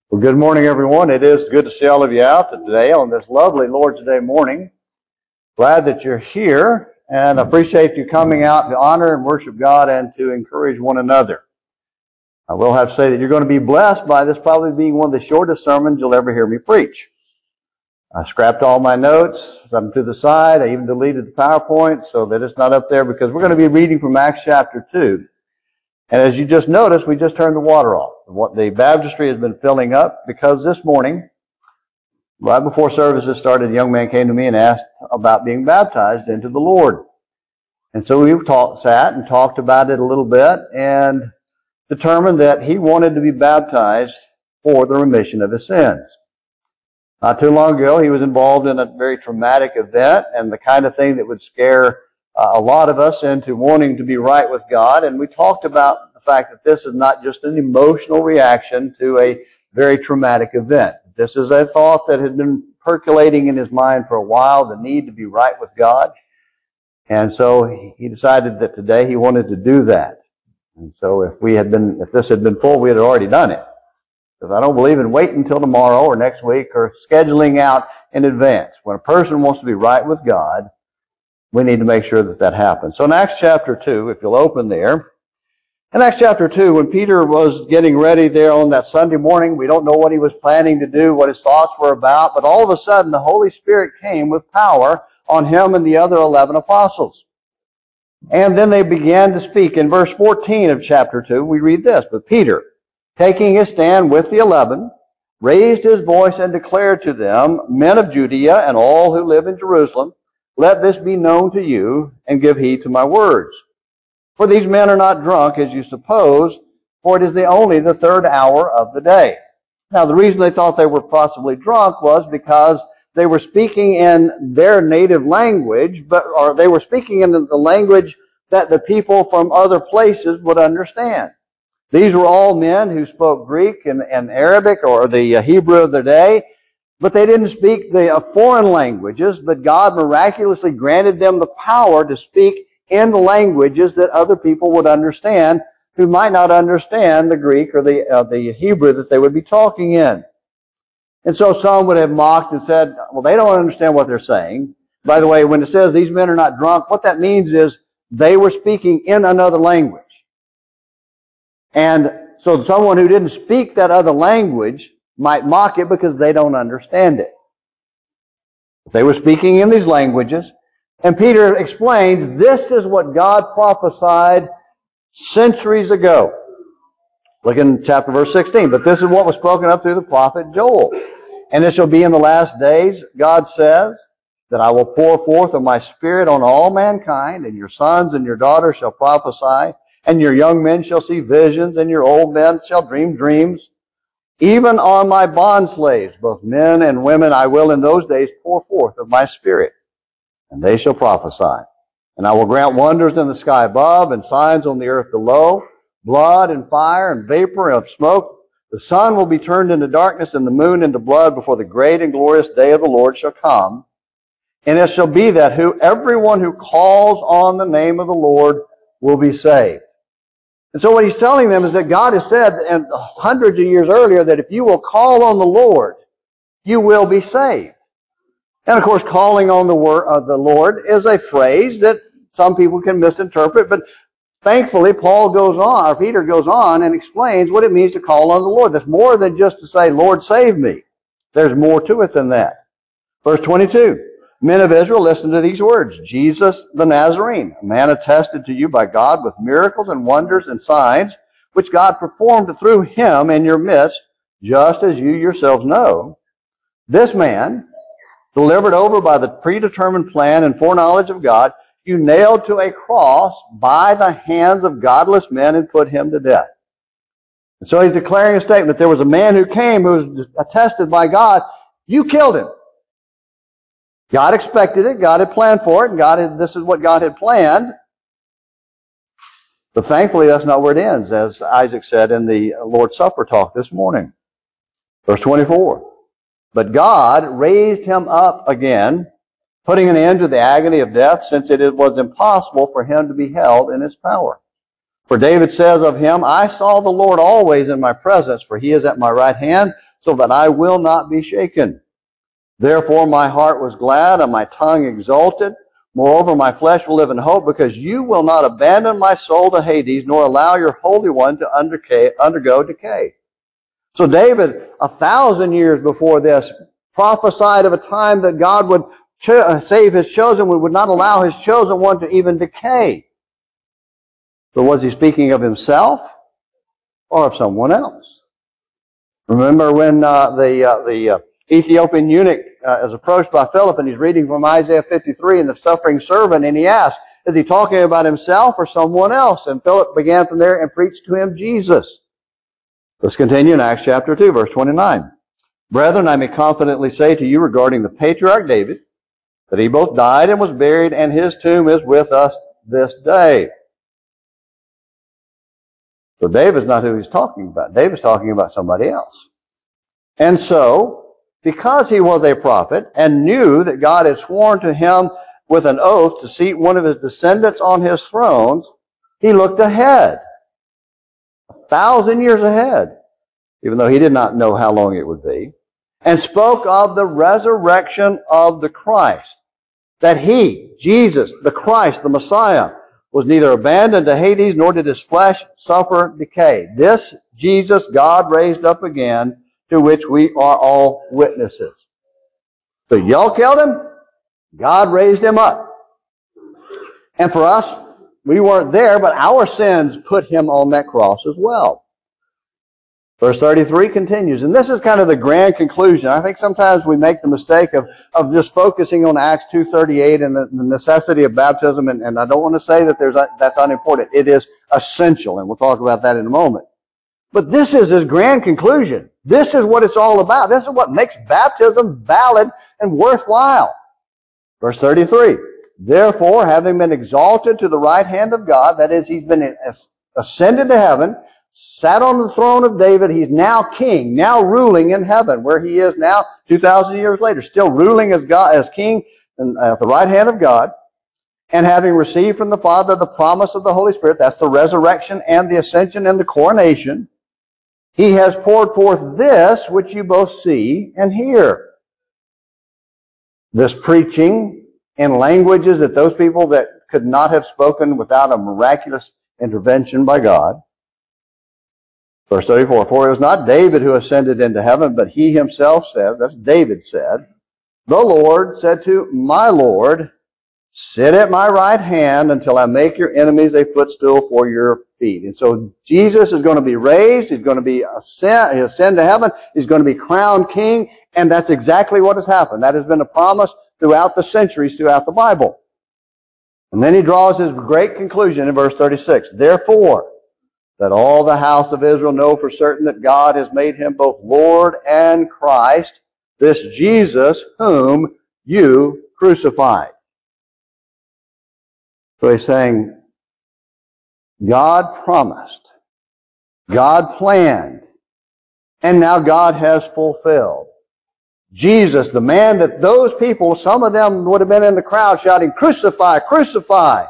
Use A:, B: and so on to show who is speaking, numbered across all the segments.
A: Well, good morning, everyone. It is good to see all of you out today on this lovely Lord's Day morning. Glad that you're here, and appreciate you coming out to honor and worship God and to encourage one another. I will have to say that you're going to be blessed by this probably being one of the shortest sermons you'll ever hear me preach. I scrapped all my notes, set them to the side. I even deleted the PowerPoint so that it's not up there, because we're going to be reading from Acts chapter 2. And as you just noticed, we just turned the water off. What the baptistry has been filling up, because this morning, right before services started, a young man came to me and asked about being baptized into the Lord. And so we sat and talked about it a little bit and determined that he wanted to be baptized for the remission of his sins. Not too long ago, he was involved in a very traumatic event, and the kind of thing that would scare a lot of us into wanting to be right with God. And we talked about the fact that this is not just an emotional reaction to a very traumatic event. This is a thought that had been percolating in his mind for a while, the need to be right with God. And so he decided that today he wanted to do that. And so if this had been full, we had already done it. Because I don't believe in waiting until tomorrow or next week or scheduling out in advance. When a person wants to be right with God, we need to make sure that that happens. So in Acts chapter 2, if you'll open there, in Acts chapter 2, when Peter was getting ready there on that Sunday morning, we don't know what he was planning to do, what his thoughts were about, but all of a sudden the Holy Spirit came with power on him and the other 11 apostles. And then they began to speak. In verse 14 of chapter 2, we read this: "But Peter, taking his stand with the 11, raised his voice and declared to them, 'Men of Judea and all who live in Jerusalem, let this be known to you, and give heed to my words. For these men are not drunk, as you suppose, for it is only the third hour of the day.'" Now, the reason they thought they were possibly drunk was because they were speaking in their native language, or they were speaking in the language that the people from other places would understand. These were all men who spoke Greek and Arabic, or the Hebrew of their day, but they didn't speak the foreign languages, but God miraculously granted them the power to speak in languages that other people would understand who might not understand the Greek or the Hebrew that they would be talking in. And so some would have mocked and said, well, they don't understand what they're saying. By the way, when it says these men are not drunk, what that means is they were speaking in another language. And so someone who didn't speak that other language might mock it because they don't understand it. They were speaking in these languages, and Peter explains this is what God prophesied centuries ago. Look in chapter verse 16. "But this is what was spoken of through the prophet Joel. And it shall be in the last days, God says, that I will pour forth of my Spirit on all mankind, and your sons and your daughters shall prophesy, and your young men shall see visions, and your old men shall dream dreams. Even on my bondslaves, both men and women, I will in those days pour forth of my Spirit, and they shall prophesy. And I will grant wonders in the sky above, and signs on the earth below, blood and fire and vapor of smoke. The sun will be turned into darkness and the moon into blood before the great and glorious day of the Lord shall come. And it shall be that everyone who calls on the name of the Lord will be saved." And so what he's telling them is that God has said hundreds of years earlier that if you will call on the Lord, you will be saved. And of course, calling on the word of the Lord is a phrase that some people can misinterpret, but thankfully Peter goes on and explains what it means to call on the Lord. That's more than just to say, "Lord, save me." There's more to it than that. Verse 22, "Men of Israel, listen to these words. Jesus the Nazarene, a man attested to you by God with miracles and wonders and signs, which God performed through him in your midst, just as you yourselves know. This man, delivered over by the predetermined plan and foreknowledge of God, you nailed to a cross by the hands of godless men and put him to death." And so he's declaring a statement. There was a man who came who was attested by God. You killed him. God expected it. God had planned for it. And this is what God had planned. But thankfully, that's not where it ends, as Isaac said in the Lord's Supper talk this morning. Verse 24. "But God raised him up again, putting an end to the agony of death, since it was impossible for him to be held in his power. For David says of him, I saw the Lord always in my presence, for he is at my right hand, so that I will not be shaken. Therefore my heart was glad and my tongue exulted. Moreover, my flesh will live in hope, because you will not abandon my soul to Hades, nor allow your Holy One to undergo decay. So David, 1,000 years before this, prophesied of a time that God would save his chosen one, would not allow his chosen one to even decay. But was he speaking of himself or of someone else? Remember when the Ethiopian eunuch is approached by Philip, and he's reading from Isaiah 53 and the suffering servant, and he asks, is he talking about himself or someone else? And Philip began from there and preached to him Jesus. Let's continue in Acts chapter 2, verse 29. Brethren, I may confidently say to you regarding the patriarch David, that he both died and was buried, and his tomb is with us this day. So David's not who he's talking about. David's talking about somebody else. And so, because he was a prophet and knew that God had sworn to him with an oath to seat one of his descendants on his thrones, he looked ahead, 1,000 years ahead, even though he did not know how long it would be, and spoke of the resurrection of the Christ, that he, Jesus, the Christ, the Messiah, was neither abandoned to Hades, nor did his flesh suffer decay. This Jesus God raised up again, to which we are all witnesses. So y'all killed him, God raised him up. And for us, we weren't there, but our sins put him on that cross as well. Verse 33 continues, and this is kind of the grand conclusion. I think sometimes we make the mistake of just focusing on Acts 2:38 and the necessity of baptism, and I don't want to say that that's unimportant. It is essential, and we'll talk about that in a moment. But this is his grand conclusion. This is what it's all about. This is what makes baptism valid and worthwhile. Verse 33, therefore, having been exalted to the right hand of God, that is, he's been ascended to heaven, sat on the throne of David. He's now king, now ruling in heaven, where he is now 2,000 years later, still ruling as God, as king at the right hand of God. And having received from the Father the promise of the Holy Spirit, that's the resurrection and the ascension and the coronation, he has poured forth this which you both see and hear. This preaching in languages that those people that could not have spoken without a miraculous intervention by God. Verse 34, for it was not David who ascended into heaven, but he himself says, that's David said, the Lord said to my Lord, sit at my right hand until I make your enemies a footstool for your feet. And so Jesus is going to be raised, he's going to be ascend to heaven, he's going to be crowned king, and that's exactly what has happened. That has been a promise throughout the centuries, throughout the Bible. And then he draws his great conclusion in verse 36, therefore, that all the house of Israel know for certain that God has made him both Lord and Christ, this Jesus whom you crucified. So he's saying, God promised, God planned, and now God has fulfilled. Jesus, the man that those people, some of them would have been in the crowd shouting, crucify, crucify.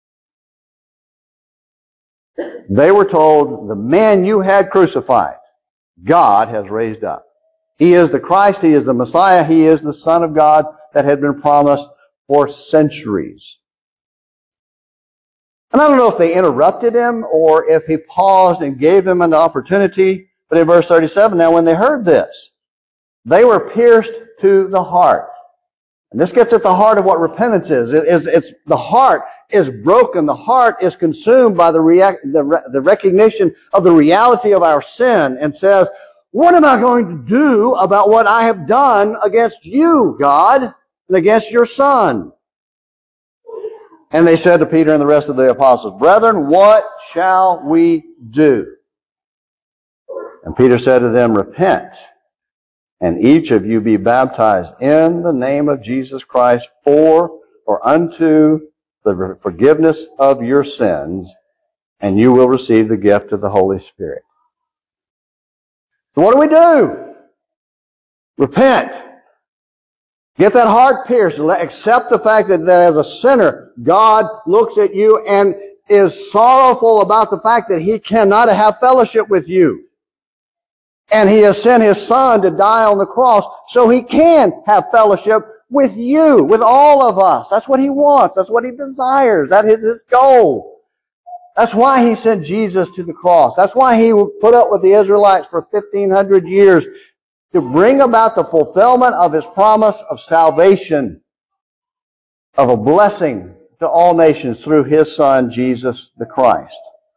A: They were told, the man you had crucified, God has raised up. He is the Christ, he is the Messiah, he is the Son of God that had been promised for centuries. And I don't know if they interrupted him or if he paused and gave them an opportunity. But in verse 37, now when they heard this, they were pierced to the heart. And this gets at the heart of what repentance is. It's the heart is broken. The heart is consumed by the recognition of the reality of our sin and says, what am I going to do about what I have done against you, God, and against your Son? And they said to Peter and the rest of the apostles, brethren, what shall we do? And Peter said to them, repent, and each of you be baptized in the name of Jesus Christ for unto the forgiveness of your sins, and you will receive the gift of the Holy Spirit. So what do? Repent. Get that heart pierced. Accept the fact that as a sinner, God looks at you and is sorrowful about the fact that he cannot have fellowship with you. And He has sent His Son to die on the cross so He can have fellowship with you, with all of us. That's what He wants. That's what He desires. That is His goal. That's why He sent Jesus to the cross. That's why He put up with the Israelites for 1,500 years, to bring about the fulfillment of His promise of salvation, of a blessing to all nations through His Son, Jesus the Christ.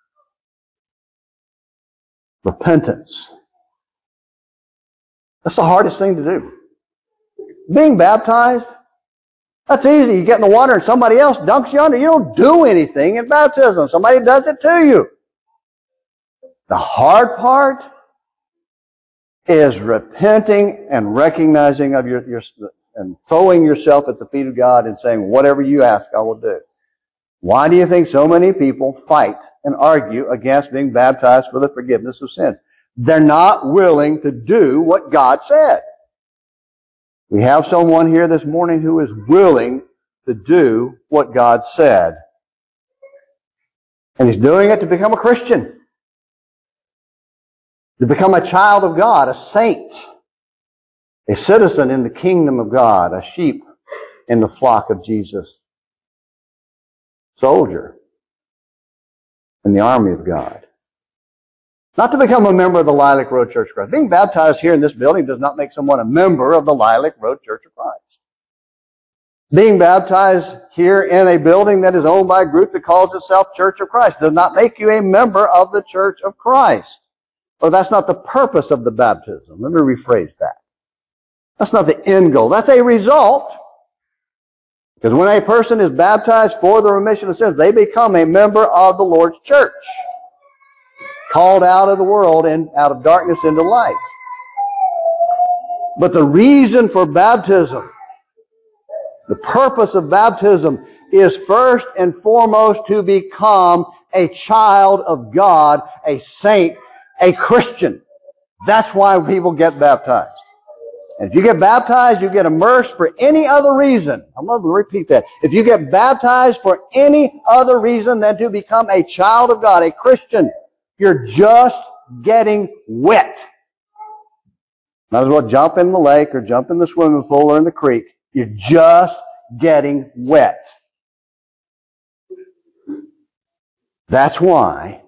A: Repentance. That's the hardest thing to do. Being baptized, that's easy. You get in the water and somebody else dunks you under. You don't do anything in baptism. Somebody does it to you. The hard part is repenting and recognizing of your and throwing yourself at the feet of God and saying, whatever you ask, I will do. Why do you think so many people fight and argue against being baptized for the forgiveness of sins? They're not willing to do what God said. We have someone here this morning who is willing to do what God said. And he's doing it to become a Christian, to become a child of God, a saint, a citizen in the kingdom of God, a sheep in the flock of Jesus, soldier in the army of God. Not to become a member of the Lilac Road Church of Christ. Being baptized here in this building does not make someone a member of the Lilac Road Church of Christ. Being baptized here in a building that is owned by a group that calls itself Church of Christ does not make you a member of the Church of Christ. Or that's not the purpose of the baptism. Let me rephrase that. That's not the end goal. That's a result. Because when a person is baptized for the remission of sins, they become a member of the Lord's church, called out of the world and out of darkness into light. But the reason for baptism, the purpose of baptism, is first and foremost to become a child of God, a saint, a Christian. That's why people get baptized. And if you get baptized, you get immersed for any other reason. I'm going to repeat that. If you get baptized for any other reason than to become a child of God, a Christian, you're just getting wet. Might as well jump in the lake or jump in the swimming pool or in the creek. You're just getting wet. That's why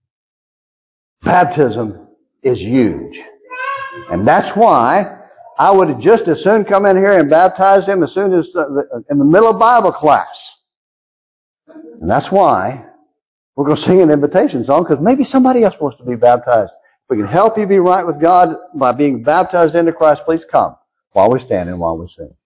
A: baptism is huge. And that's why I would just as soon come in here and baptize him as soon as in the middle of Bible class. And that's why we're going to sing an invitation song, because maybe somebody else wants to be baptized. If we can help you be right with God by being baptized into Christ, please come while we stand and while we sing.